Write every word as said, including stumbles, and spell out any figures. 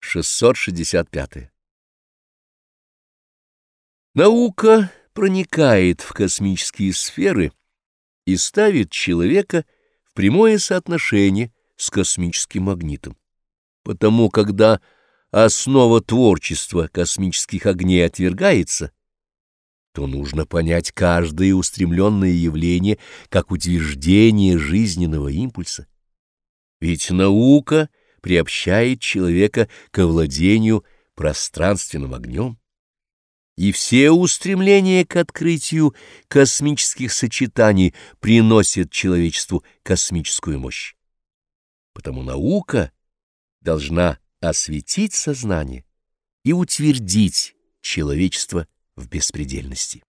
шестьсот шестьдесят пятое. Наука проникает в космические сферы и ставит человека в прямое соотношение с космическим магнитом. Потому, когда основа творчества космических огней отвергается, то нужно понять каждое устремленное явление как утверждение жизненного импульса. Ведь наука приобщает человека к овладению пространственным огнем, и все устремления к открытию космических сочетаний приносят человечеству космическую мощь. Потому наука должна осветить сознание и утвердить человечество в беспредельности.